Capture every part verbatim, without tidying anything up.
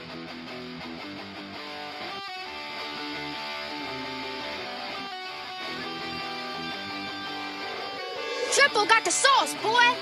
Triple got the sauce, boy.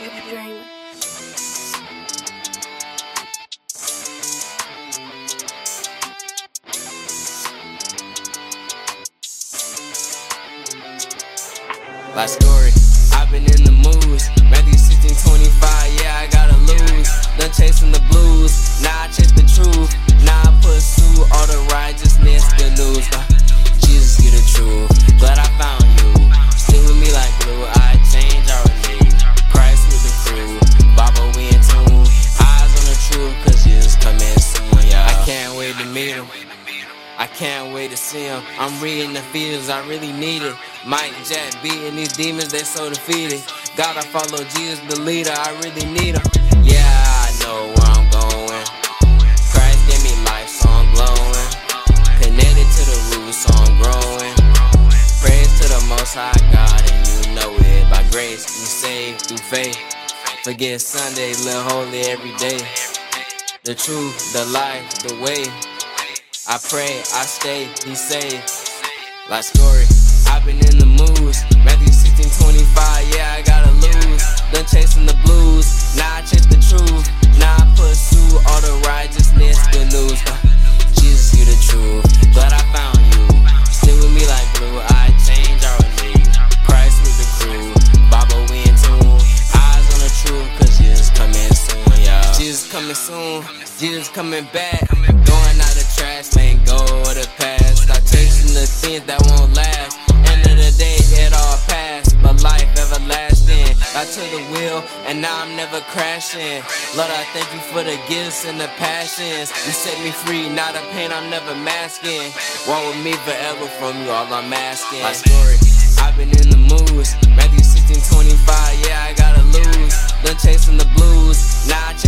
Life story, I've been in the mood. Matthew sixteen twenty-five, yeah, I gotta lose. Done chasing the blues, now I chase the truth. Now I pursue all the righteousness, the news. Uh, Jesus, you the truth. Glad I found you. Stick with me like glue. I change, I renew. Christ with the crew. Bible, we in tune. Eyes on the truth, cause Jesus coming soon, yeah. I can't wait to meet him. I can't wait to see him. I'm reading the feelings, I really need it. Mike Jack beating these demons, they so defeated. Gotta follow Jesus, the leader, I really need him. Yeah, I know where I'm going. Christ gave me life, so I'm glowing. Connected to the roots, so I'm growing. Praise to the Most High God, and you know it. By grace, you saved through faith. Forget Sunday, live holy every day. The truth, the life, the way. I pray, I stay, he saved. Life story, I've been in the mood. Matthew sixteen twenty-five, yeah, I gotta lose. Done chasing the blues, now I chase the truth. Now I pursue all the righteousness, good news. Uh, Jesus, you the truth. Glad I found you. Stick with me like glue. I change, I renew. Christ with the crew. Bible, we in tune. Eyes on the truth, cause Jesus coming soon, y'all. Jesus coming soon. Jesus coming back. Going out the trash, letting go of the past. Stop chasing the things that won't last. End of the day, it all passed, but life everlasting. I took the wheel, and now I'm never crashing. Lord, I thank you for the gifts and the passions. You set me free, not a pain I'm never masking. Walk with me forever, from you all I'm asking. My story, I've been in the mood. Matthew sixteen twenty-five, yeah, I gotta lose. Done chasing the blues, now I